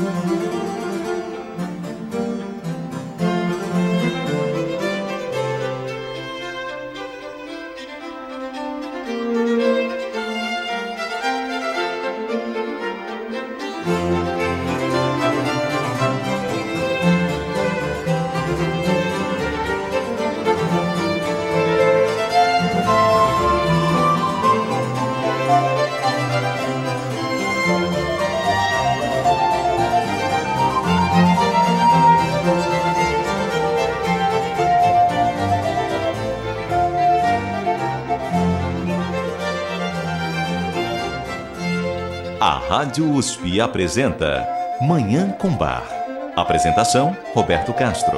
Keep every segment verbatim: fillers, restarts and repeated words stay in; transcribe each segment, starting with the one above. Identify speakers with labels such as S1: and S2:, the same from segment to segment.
S1: A Rádio U S P apresenta Manhã com Bar. Apresentação, Roberto Castro.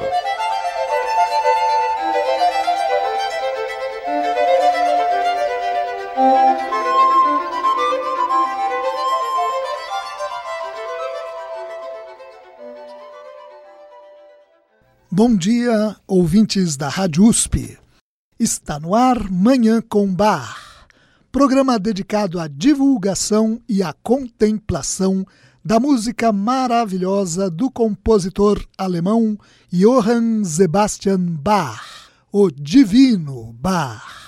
S2: Bom dia, ouvintes da Rádio U S P. Está no ar Manhã com Bar, programa dedicado à divulgação e à contemplação da música maravilhosa do compositor alemão Johann Sebastian Bach, o Divino Bach.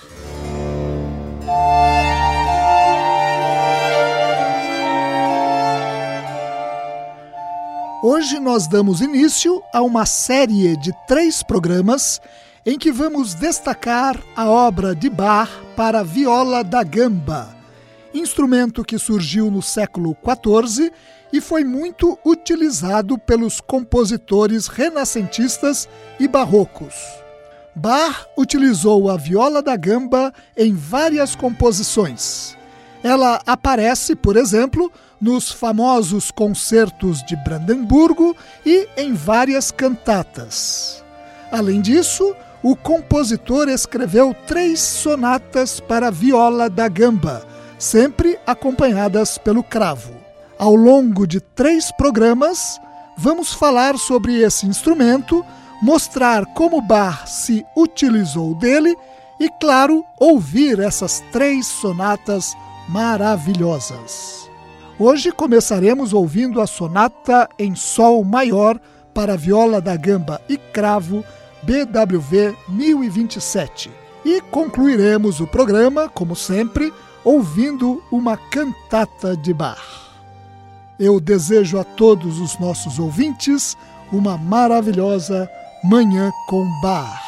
S2: Hoje nós damos início a uma série de três programas em que vamos destacar a obra de Bach para viola da gamba, instrumento que surgiu no século quatorze e foi muito utilizado pelos compositores renascentistas e barrocos. Bach utilizou a viola da gamba em várias composições. Ela aparece, por exemplo, nos famosos concertos de Brandemburgo e em várias cantatas. Além disso, o compositor escreveu três sonatas para viola da gamba, sempre acompanhadas pelo cravo. Ao longo de três programas, vamos falar sobre esse instrumento, mostrar como Bach se utilizou dele e, claro, ouvir essas três sonatas maravilhosas. Hoje começaremos ouvindo a sonata em sol maior para viola da gamba e cravo B W V mil e vinte e sete e concluiremos o programa, como sempre, ouvindo uma cantata de Bach. Eu desejo a todos os nossos ouvintes uma maravilhosa Manhã com Bach.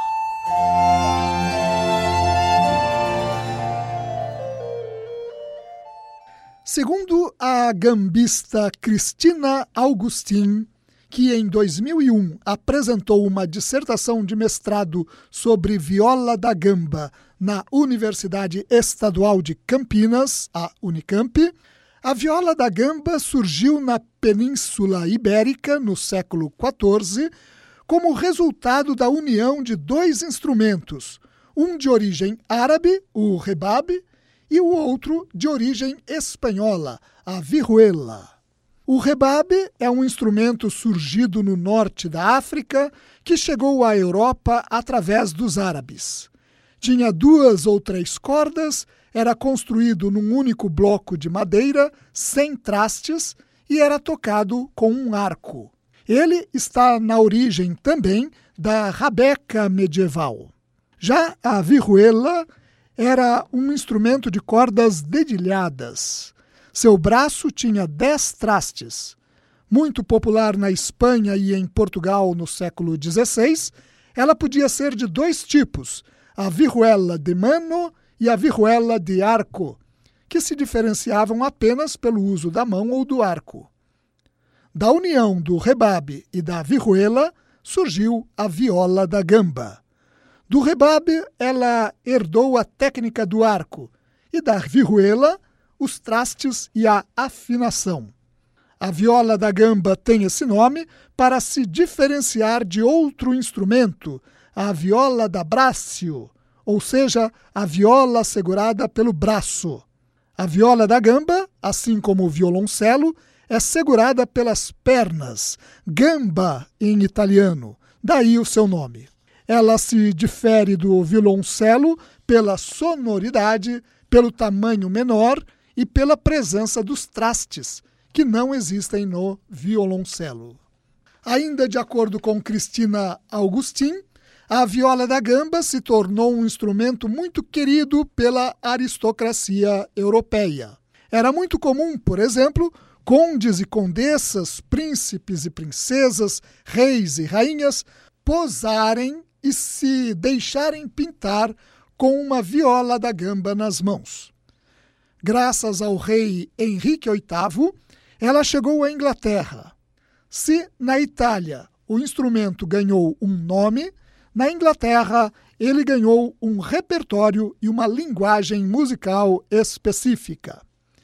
S2: Segundo a gambista Christina Augustin, que em dois mil e um apresentou uma dissertação de mestrado sobre viola da gamba na Universidade Estadual de Campinas, a Unicamp, a viola da gamba surgiu na Península Ibérica no século quatorze como resultado da união de dois instrumentos, um de origem árabe, o rebabe, e o outro de origem espanhola, a vihuela. O rebabe é um instrumento surgido no norte da África que chegou à Europa através dos árabes. Tinha duas ou três cordas, era construído num único bloco de madeira, sem trastes, e era tocado com um arco. Ele está na origem também da rabeca medieval. Já a vihuela era um instrumento de cordas dedilhadas. Seu braço tinha dez trastes. Muito popular na Espanha e em Portugal no século dezesseis, ela podia ser de dois tipos, a vihuela de mano e a vihuela de arco, que se diferenciavam apenas pelo uso da mão ou do arco. Da união do rebabe e da vihuela surgiu a viola da gamba. Do rebabe, ela herdou a técnica do arco, e da vihuela, os trastes e a afinação. A viola da gamba tem esse nome para se diferenciar de outro instrumento, a viola da braccio, ou seja, a viola segurada pelo braço. A viola da gamba, assim como o violoncelo, é segurada pelas pernas, gamba em italiano, daí o seu nome. Ela se difere do violoncelo pela sonoridade, pelo tamanho menor e pela presença dos trastes, que não existem no violoncelo. Ainda de acordo com Cristina Augustin, a viola da gamba se tornou um instrumento muito querido pela aristocracia europeia. Era muito comum, por exemplo, condes e condessas, príncipes e princesas, reis e rainhas posarem e se deixarem pintar com uma viola da gamba nas mãos. Graças ao rei Henrique oitavo, ela chegou à Inglaterra. Se na Itália o instrumento ganhou um nome, na Inglaterra ele ganhou um repertório e uma linguagem musical específica.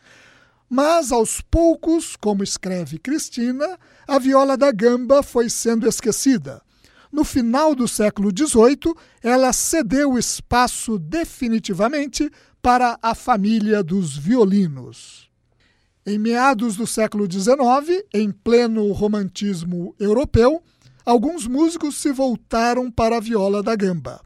S2: Mas aos poucos, como escreve Cristina, a viola da gamba foi sendo esquecida. No final do século dezoito, ela cedeu espaço definitivamente para a família dos violinos. Em meados do século dezenove, em pleno romantismo europeu, alguns músicos se voltaram para a viola da gamba.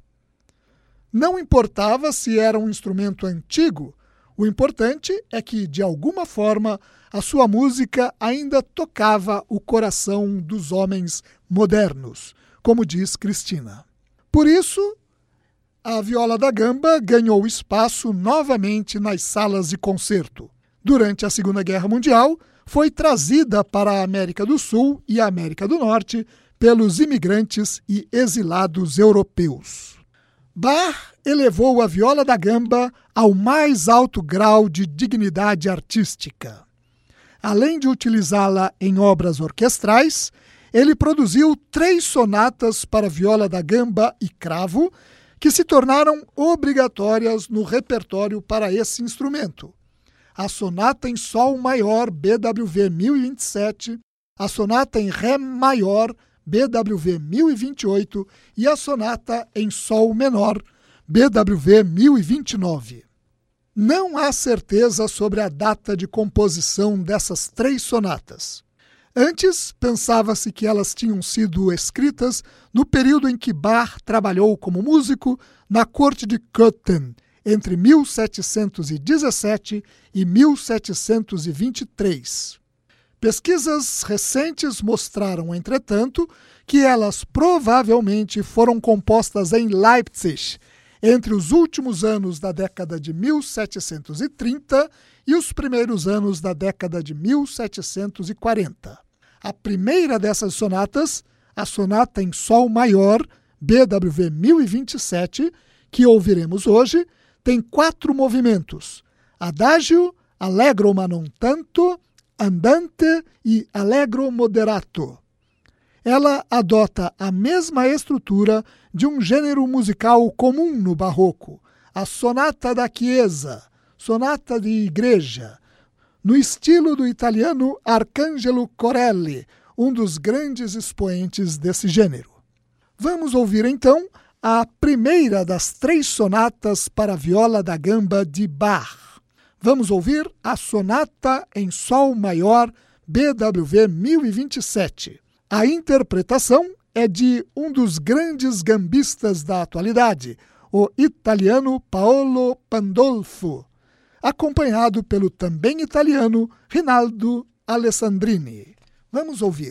S2: Não importava se era um instrumento antigo, o importante é que, de alguma forma, a sua música ainda tocava o coração dos homens modernos, como diz Cristina. Por isso, a viola da gamba ganhou espaço novamente nas salas de concerto. Durante a Segunda Guerra Mundial, foi trazida para a América do Sul e a América do Norte pelos imigrantes e exilados europeus. Bach elevou a viola da gamba ao mais alto grau de dignidade artística. Além de utilizá-la em obras orquestrais, ele produziu três sonatas para viola da gamba e cravo, que se tornaram obrigatórias no repertório para esse instrumento. A sonata em sol maior B W V mil e vinte e sete, a sonata em ré maior B W V mil e vinte e oito e a sonata em sol menor B W V mil e vinte e nove. Não há certeza sobre a data de composição dessas três sonatas. Antes, pensava-se que elas tinham sido escritas no período em que Bach trabalhou como músico na corte de Cöthen, entre mil setecentos e dezessete e mil setecentos e vinte e três. Pesquisas recentes mostraram, entretanto, que elas provavelmente foram compostas em Leipzig entre os últimos anos da década de mil setecentos e trinta e os primeiros anos da década de mil setecentos e quarenta. A primeira dessas sonatas, a sonata em sol maior, B W V mil e vinte e sete, que ouviremos hoje, tem quatro movimentos: adagio, allegro ma non tanto, andante e allegro moderato. Ela adota a mesma estrutura de um gênero musical comum no barroco, a sonata da chiesa, sonata de igreja, no estilo do italiano Arcangelo Corelli, um dos grandes expoentes desse gênero. Vamos ouvir então a primeira das três sonatas para viola da gamba de Bach. Vamos ouvir a sonata em sol maior B W V mil e vinte e sete. A interpretação é de um dos grandes gambistas da atualidade, o italiano Paolo Pandolfo, acompanhado pelo também italiano Rinaldo Alessandrini. Vamos ouvir.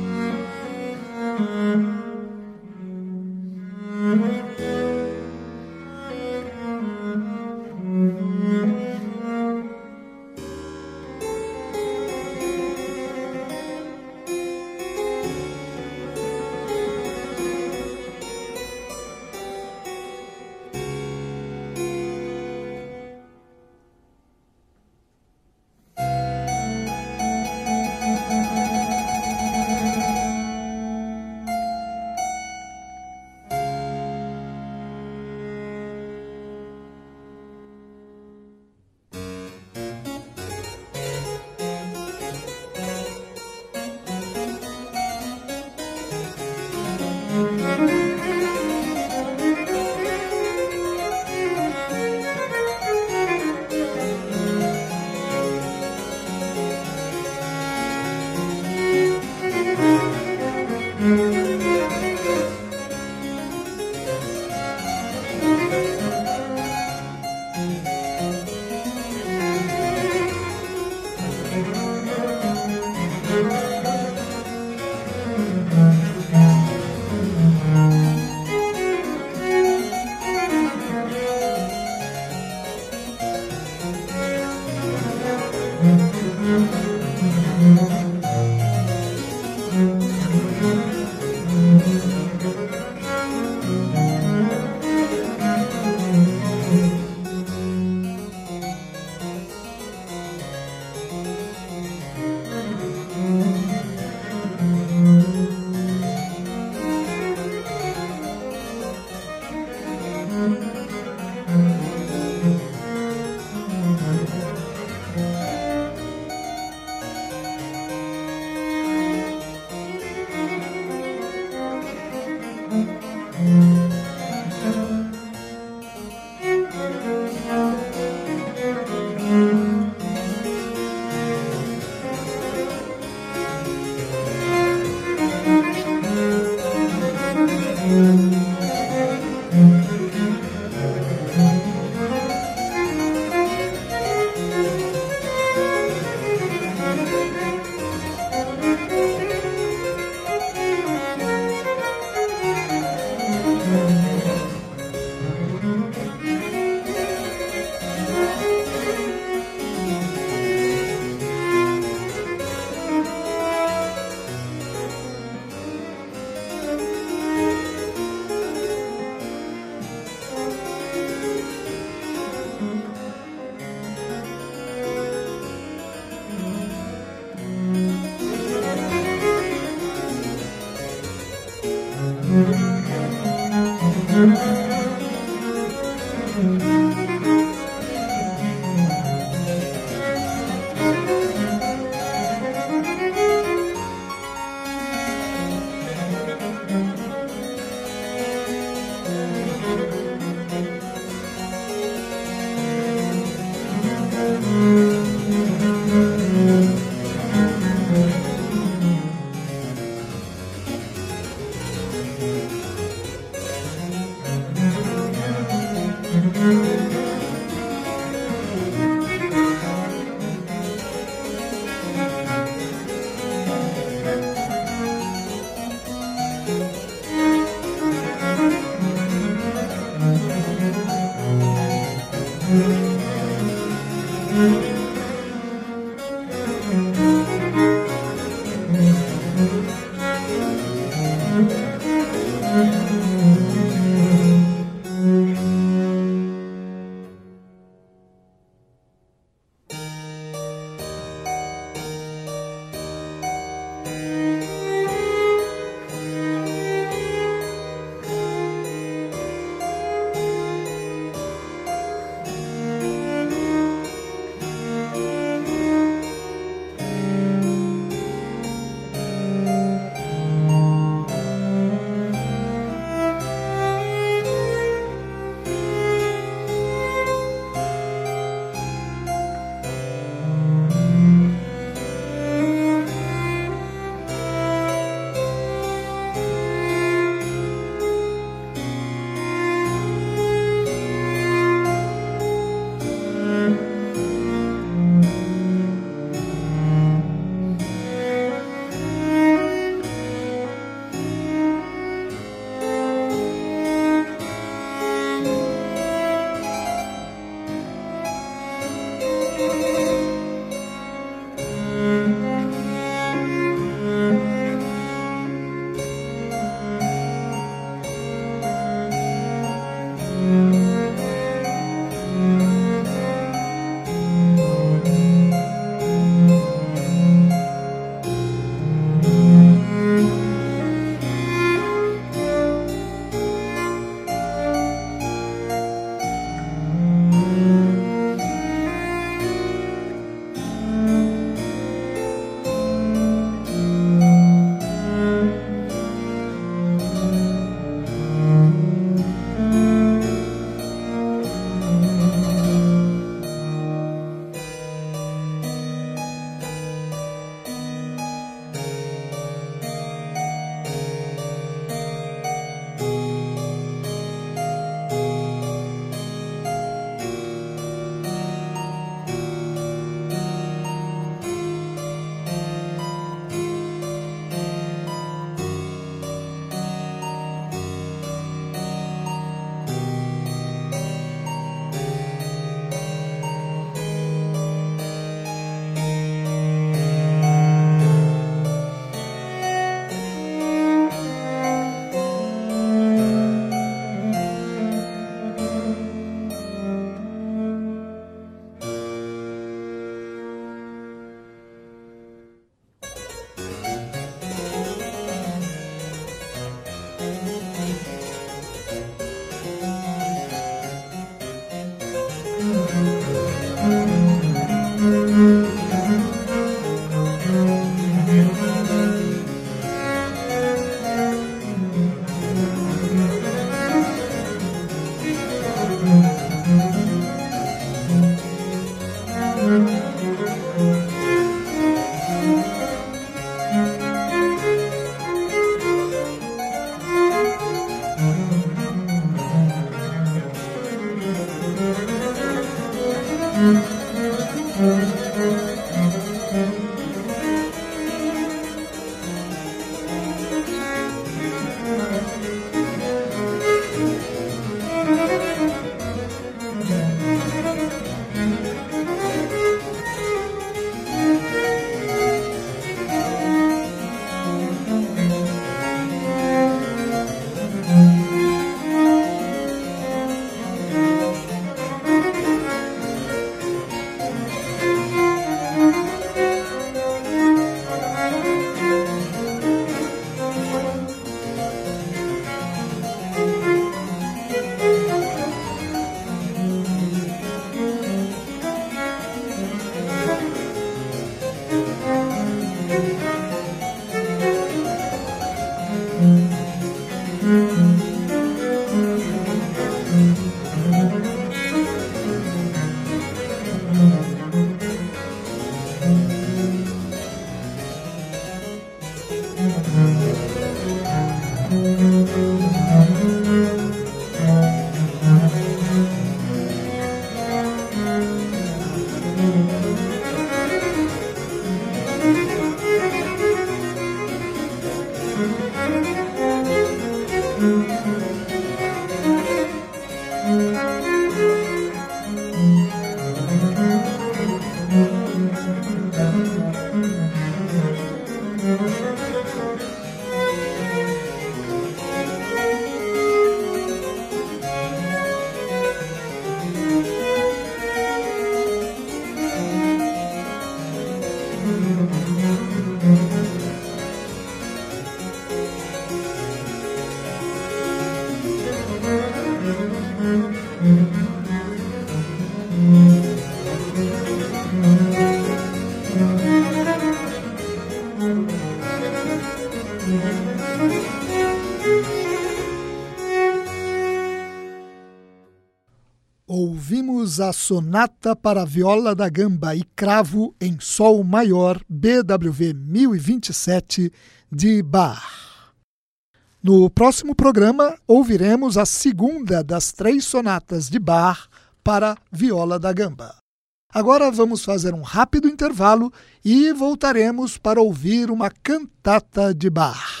S2: Ouvimos a Sonata para Viola da Gamba e Cravo em Sol Maior, B W V mil e vinte e sete, de Bach. No próximo programa, ouviremos a segunda das três sonatas de Bach para viola da gamba. Agora vamos fazer um rápido intervalo e voltaremos para ouvir uma cantata de Bach.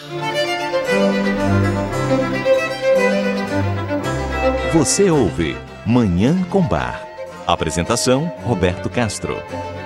S1: Você ouve Manhã com Bar. Apresentação, Roberto Castro.